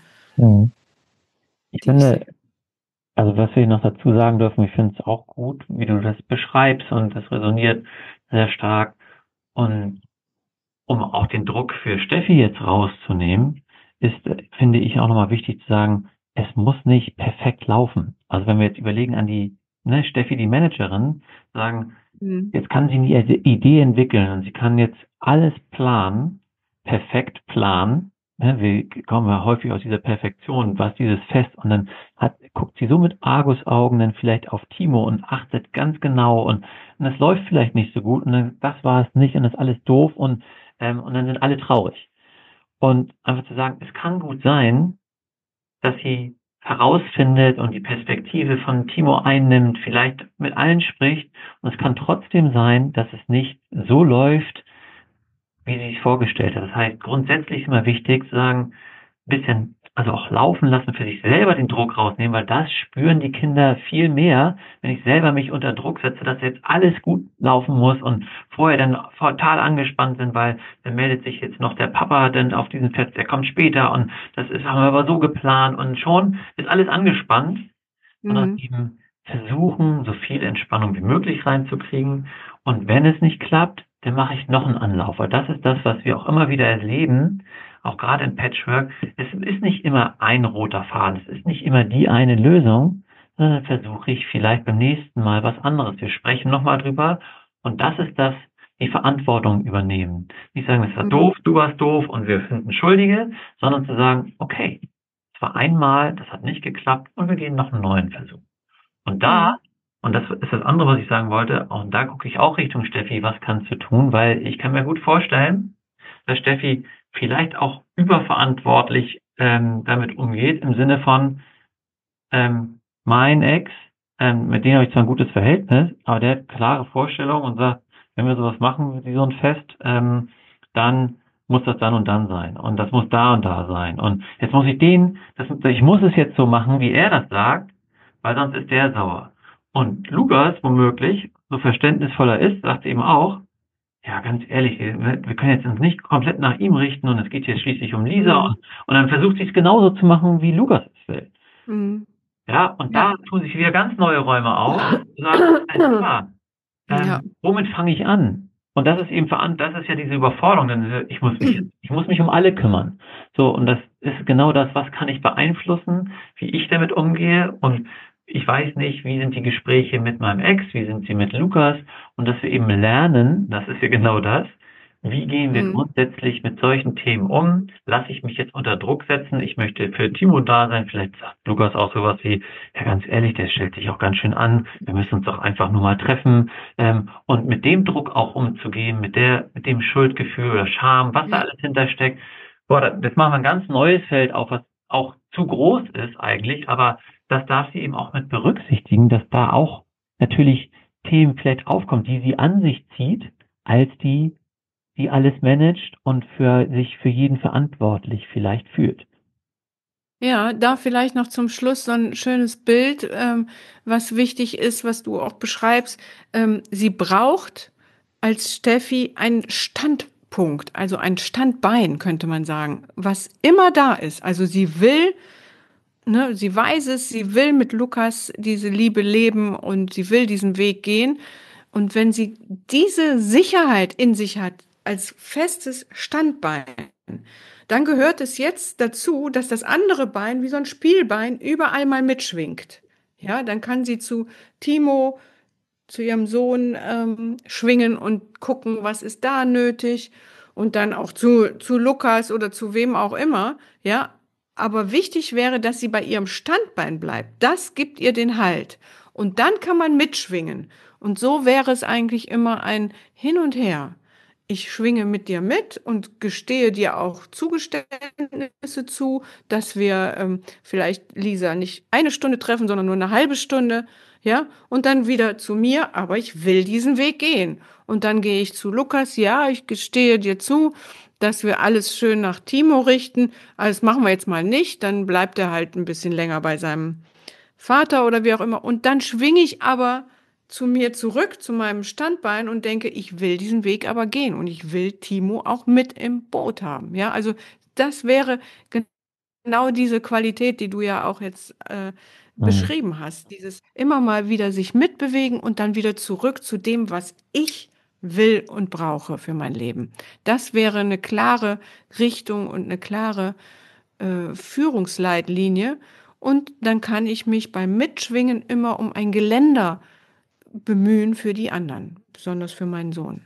Ich finde, also was wir noch dazu sagen dürfen, ich finde es auch gut, wie du das beschreibst und das resoniert sehr stark. Und um auch den Druck für Steffi jetzt rauszunehmen, ist, finde ich, auch nochmal wichtig zu sagen, es muss nicht perfekt laufen. Also wenn wir jetzt überlegen an die, Steffi, die Managerin, sagen, jetzt kann sie eine Idee entwickeln und sie kann jetzt alles planen, perfekt planen. Wir kommen ja häufig aus dieser Perfektion, was dieses Fest, und dann guckt sie so mit Argusaugen dann vielleicht auf Timo und achtet ganz genau und es läuft vielleicht nicht so gut und dann, das war es nicht und das ist alles doof und dann sind alle traurig. Und einfach zu sagen, es kann gut sein, dass sie herausfindet und die Perspektive von Timo einnimmt, vielleicht mit allen spricht. Und es kann trotzdem sein, dass es nicht so läuft, wie sie sich vorgestellt hat. Das heißt, grundsätzlich ist immer wichtig zu sagen, ein bisschen, also auch laufen lassen, für sich selber den Druck rausnehmen, weil das spüren die Kinder viel mehr, wenn ich selber mich unter Druck setze, dass jetzt alles gut laufen muss und vorher dann total angespannt sind, weil dann meldet sich jetzt noch der Papa dann auf diesen Fest, der kommt später und das ist, haben wir aber so geplant und schon ist alles angespannt, sondern eben versuchen, so viel Entspannung wie möglich reinzukriegen, und wenn es nicht klappt, dann mache ich noch einen Anlauf, weil das ist das, was wir auch immer wieder erleben, auch gerade im Patchwork. Es ist nicht immer ein roter Faden, es ist nicht immer die eine Lösung, sondern versuche ich vielleicht beim nächsten Mal was anderes. Wir sprechen nochmal drüber und das ist das, die Verantwortung übernehmen. Nicht sagen, es war doof, du warst doof und wir finden Schuldige, sondern zu sagen, okay, es war einmal, das hat nicht geklappt und wir gehen noch einen neuen Versuch. Und da, und das ist das andere, was ich sagen wollte, und da gucke ich auch Richtung Steffi, was kannst du tun, weil ich kann mir gut vorstellen, dass Steffi vielleicht auch überverantwortlich damit umgeht, im Sinne von mein Ex, mit dem habe ich zwar ein gutes Verhältnis, aber der hat klare Vorstellungen und sagt, wenn wir sowas machen wie so ein Fest, dann muss das dann und dann sein und das muss da und da sein und jetzt muss ich muss es jetzt so machen, wie er das sagt, weil sonst ist der sauer. Und Lukas, womöglich, so verständnisvoller ist, sagt eben auch, ja, ganz ehrlich, wir können jetzt uns nicht komplett nach ihm richten und es geht hier schließlich um Lisa und dann versucht sie es genauso zu machen, wie Lukas es will. Ja, und da tun sich wieder ganz neue Räume auf und sagen, womit fange ich an? Und das ist eben das ist ja diese Überforderung, denn ich muss mich um alle kümmern. So, und das ist genau das, was kann ich beeinflussen, wie ich damit umgehe, und ich weiß nicht, wie sind die Gespräche mit meinem Ex, wie sind sie mit Lukas, und dass wir eben lernen, das ist ja genau das, wie gehen wir grundsätzlich mit solchen Themen um, lasse ich mich jetzt unter Druck setzen, ich möchte für Timo da sein, vielleicht sagt Lukas auch sowas wie, ja ganz ehrlich, der stellt sich auch ganz schön an, wir müssen uns doch einfach nur mal treffen, und mit dem Druck auch umzugehen, mit dem Schuldgefühl oder Scham, was da alles hintersteckt, das machen wir ein ganz neues Feld auf, was auch zu groß ist eigentlich, aber das darf sie eben auch mit berücksichtigen, dass da auch natürlich Themen vielleicht aufkommen, die sie an sich zieht, als die alles managt und für jeden verantwortlich vielleicht fühlt. Ja, da vielleicht noch zum Schluss so ein schönes Bild, was wichtig ist, was du auch beschreibst. Sie braucht als Steffi einen Standpunkt, also ein Standbein, könnte man sagen, was immer da ist. Also sie will, sie weiß es, sie will mit Lukas diese Liebe leben und sie will diesen Weg gehen. Und wenn sie diese Sicherheit in sich hat, als festes Standbein, dann gehört es jetzt dazu, dass das andere Bein wie so ein Spielbein überall mal mitschwingt. Ja, dann kann sie zu Timo, zu ihrem Sohn schwingen und gucken, was ist da nötig und dann auch zu Lukas oder zu wem auch immer, ja. Aber wichtig wäre, dass sie bei ihrem Standbein bleibt. Das gibt ihr den Halt. Und dann kann man mitschwingen. Und so wäre es eigentlich immer ein Hin und Her. Ich schwinge mit dir mit und gestehe dir auch Zugeständnisse zu, dass wir vielleicht Lisa nicht eine Stunde treffen, sondern nur eine halbe Stunde. Ja, und dann wieder zu mir, aber ich will diesen Weg gehen. Und dann gehe ich zu Lukas, ja, ich gestehe dir zu, dass wir alles schön nach Timo richten. Also das machen wir jetzt mal nicht, dann bleibt er halt ein bisschen länger bei seinem Vater oder wie auch immer. Und dann schwinge ich aber zu mir zurück, zu meinem Standbein und denke, ich will diesen Weg aber gehen und ich will Timo auch mit im Boot haben. Ja, also das wäre genau diese Qualität, die du ja auch jetzt Mhm. beschrieben hast. Dieses immer mal wieder sich mitbewegen und dann wieder zurück zu dem, was ich will und brauche für mein Leben. Das wäre eine klare Richtung und eine klare Führungsleitlinie. Und dann kann ich mich beim Mitschwingen immer um ein Geländer bemühen für die anderen, besonders für meinen Sohn.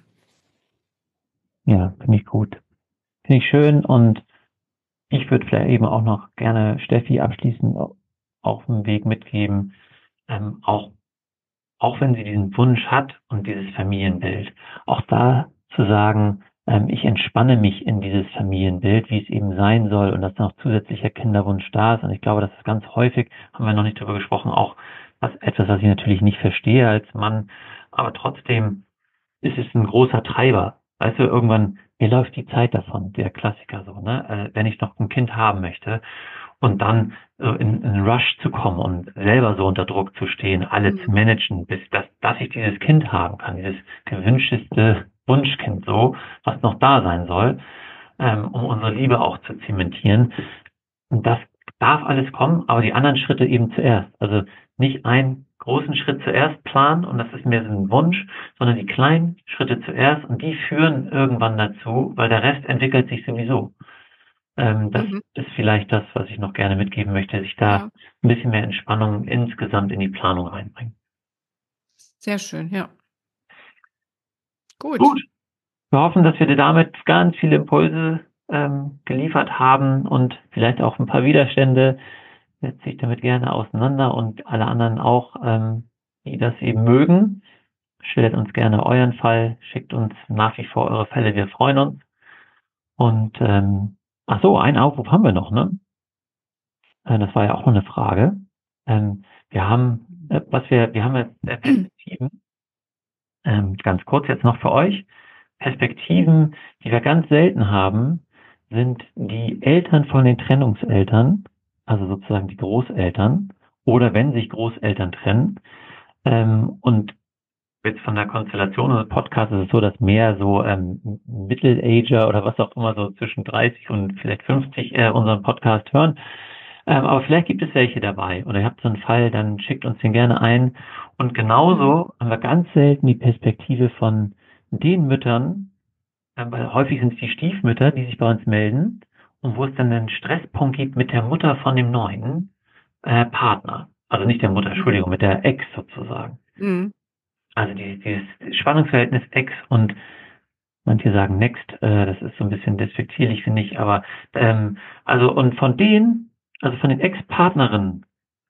Ja, finde ich gut. Finde ich schön und ich würde vielleicht eben auch noch gerne Steffi abschließend auf dem Weg mitgeben, auch, auch wenn sie diesen Wunsch hat und dieses Familienbild, auch da zu sagen, ich entspanne mich in dieses Familienbild, wie es eben sein soll und dass noch zusätzlicher Kinderwunsch da ist. Und ich glaube, das ist ganz häufig, haben wir noch nicht darüber gesprochen, auch etwas, was ich natürlich nicht verstehe als Mann, aber trotzdem ist es ein großer Treiber. Weißt du, irgendwann, mir läuft die Zeit davon, der Klassiker so, ne? Wenn ich noch ein Kind haben möchte und dann in einen Rush zu kommen und selber so unter Druck zu stehen, alle zu Mhm. managen, dass ich dieses Kind haben kann, dieses gewünschteste Wunschkind so, was noch da sein soll, um unsere Liebe auch zu zementieren. Und das darf alles kommen, aber die anderen Schritte eben zuerst. Also nicht einen großen Schritt zuerst planen und das ist mehr so ein Wunsch, sondern die kleinen Schritte zuerst und die führen irgendwann dazu, weil der Rest entwickelt sich sowieso. Das Mhm. ist vielleicht das, was ich noch gerne mitgeben möchte, sich da Ja, ein bisschen mehr Entspannung insgesamt in die Planung reinbringen. sehr schön, ja. Gut. Gut, wir hoffen, dass wir dir damit ganz viele Impulse geliefert haben und vielleicht auch ein paar Widerstände. Setzt sich damit gerne auseinander und alle anderen auch, die das eben mögen. Schildert uns gerne euren Fall, schickt uns nach wie vor eure Fälle, wir freuen uns. Und ach so, einen Aufruf haben wir noch, ne? Das war ja auch noch eine Frage. Wir haben, wir haben jetzt Perspektiven, ganz kurz jetzt noch für euch. Perspektiven, die wir ganz selten haben, sind die Eltern von den Trennungseltern, also sozusagen die Großeltern, oder wenn sich Großeltern trennen. Und jetzt von der Konstellation des Podcasts ist es so, dass mehr so Middle-Ager oder was auch immer so zwischen 30 und vielleicht 50 unseren Podcast hören. Aber vielleicht gibt es welche dabei oder ihr habt so einen Fall, dann schickt uns den gerne ein. Und Mhm. genauso haben wir ganz selten die Perspektive von den Müttern, weil häufig sind es die Stiefmütter, die sich bei uns melden und wo es dann einen Stresspunkt gibt mit der Mutter von dem neuen Partner. Also nicht der Mutter, Mhm. Entschuldigung, mit der Ex sozusagen. Mhm. Also dieses Spannungsverhältnis Ex und manche sagen Next, das ist so ein bisschen despektierlich, finde ich, aber also und von denen, also von den Ex-Partnerinnen,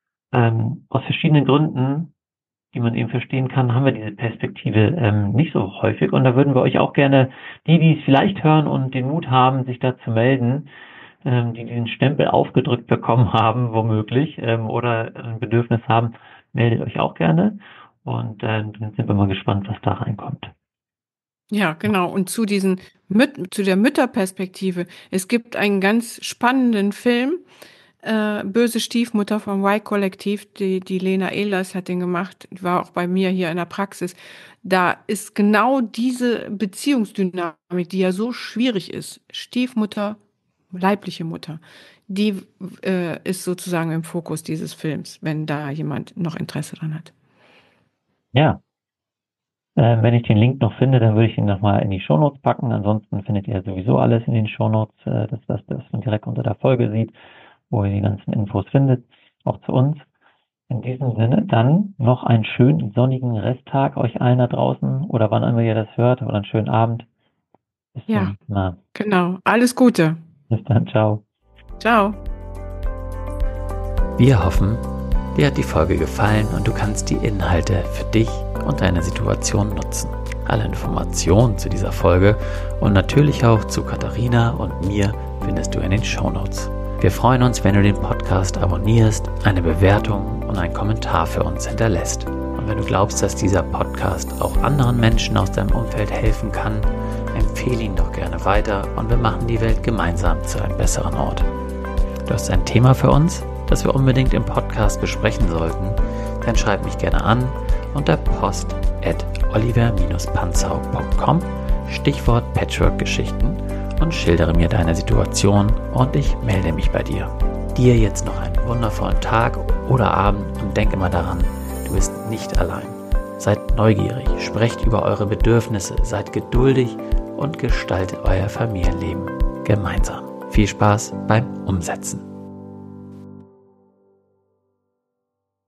aus verschiedenen Gründen, die man eben verstehen kann, haben wir diese Perspektive nicht so häufig. Und da würden wir euch auch gerne, die es vielleicht hören und den Mut haben, sich da zu melden, die diesen Stempel aufgedrückt bekommen haben, womöglich, oder ein Bedürfnis haben, meldet euch auch gerne. Und dann sind wir mal gespannt, was da reinkommt. Ja, genau. Und zu der Mütterperspektive. Es gibt einen ganz spannenden Film, Böse Stiefmutter vom Y-Kollektiv. Die Lena Ehlers hat den gemacht. Die war auch bei mir hier in der Praxis. Da ist genau diese Beziehungsdynamik, die ja so schwierig ist. Stiefmutter, leibliche Mutter. Die ist sozusagen im Fokus dieses Films, wenn da jemand noch Interesse dran hat. Ja, Wenn ich den Link noch finde, dann würde ich ihn nochmal in die Shownotes packen. Ansonsten findet ihr sowieso alles in den Shownotes, dass man direkt unter der Folge sieht, wo ihr die ganzen Infos findet, auch zu uns. In diesem Sinne dann noch einen schönen sonnigen Resttag euch allen da draußen oder wann immer ihr das hört oder einen schönen Abend. Bis zum nächsten Mal. Genau. Alles Gute. Bis dann. Ciao. Ciao. Wir hoffen, dir hat die Folge gefallen und du kannst die Inhalte für dich und deine Situation nutzen. Alle Informationen zu dieser Folge und natürlich auch zu Katharina und mir findest du in den Shownotes. Wir freuen uns, wenn du den Podcast abonnierst, eine Bewertung und einen Kommentar für uns hinterlässt. Und wenn du glaubst, dass dieser Podcast auch anderen Menschen aus deinem Umfeld helfen kann, empfehle ihn doch gerne weiter und wir machen die Welt gemeinsam zu einem besseren Ort. Du hast ein Thema für uns, das wir unbedingt im Podcast besprechen sollten, dann schreib mich gerne an unter post@oliver-panzau.com, Stichwort Patchwork-Geschichten und schildere mir deine Situation und ich melde mich bei dir. Dir jetzt noch einen wundervollen Tag oder Abend und denk immer daran, du bist nicht allein. Seid neugierig, sprecht über eure Bedürfnisse, seid geduldig und gestaltet euer Familienleben gemeinsam. Viel Spaß beim Umsetzen.